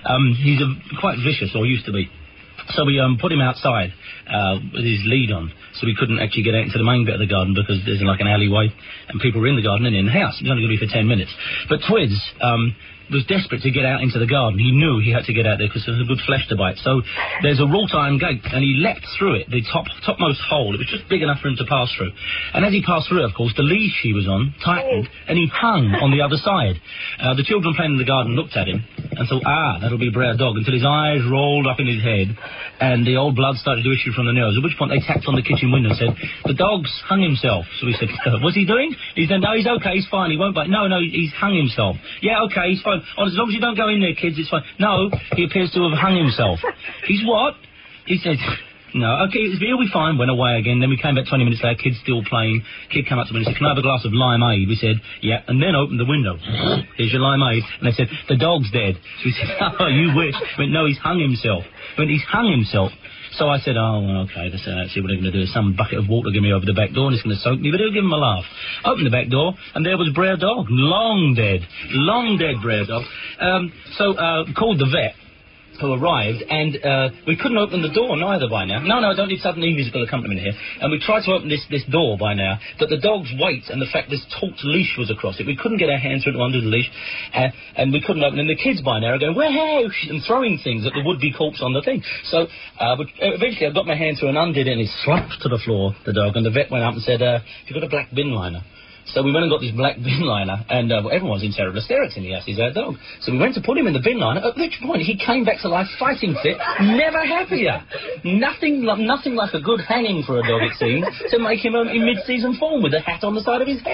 He's quite vicious, or used to be. So we put him outside with his lead on, so we couldn't actually get out into the main bit of the garden because there's like an alleyway and people were in the garden and in the house. It was only going to be for 10 minutes. But Twids was desperate to get out into the garden. He knew he had to get out there because there was a good flesh to bite. So there's a wrought iron gate and he leapt through it, the topmost hole. It was just big enough for him to pass through. And as he passed through, of course, the leash he was on tightened and he hung on the other side. The children playing in the garden looked at him and thought, that'll be Brer Dog, until his eyes rolled up in his head and the old blood started to issue from the nose, at which point they tapped on the kitchen window and said, the dog's hung himself. So we said, what's he doing? He said, no, he's okay, he's fine, he won't bite. No, he's hung himself. Yeah, okay, he's fine. Oh, as long as you don't go in there, kids, it's fine. No, he appears to have hung himself. He's what? He said, no, okay, he'll be fine. Went away again. Then we came back 20 minutes later, kids still playing. Kid came up to me and said, can I have a glass of limeade? We said, yeah, and then opened the window. Here's your limeade. And they said, the dog's dead. So we said, oh, you wish. Went, no, he's hung himself. Went, he's hung himself. So I said, oh, well, okay, let's see what they're going to do. Some bucket of water give me over the back door and it's going to soak me, but it'll give him a laugh. Opened the back door, and there was Brer Dog. Long dead Brer Dog. Called the vet, who arrived, and we couldn't open the door neither by now. No, I don't need sudden invisible accompaniment here. And we tried to open this door by now, but the dog's weight and the fact this taut leash was across it, we couldn't get our hands through it under the leash, and we couldn't open it. And the kids by now are going, whoosh, and throwing things at the would-be corpse on the thing. So eventually I got my hand through and undid it, and he slumped to the floor, the dog, and the vet went up and said, have you got a black bin liner? So we went and got this black bin liner, and everyone was in terrible hysterics in the house. He's our dog. So we went to put him in the bin liner, at which point he came back to life fighting fit, never happier. Nothing like a good hanging for a dog, it seemed, to make him in mid-season form with a hat on the side of his head.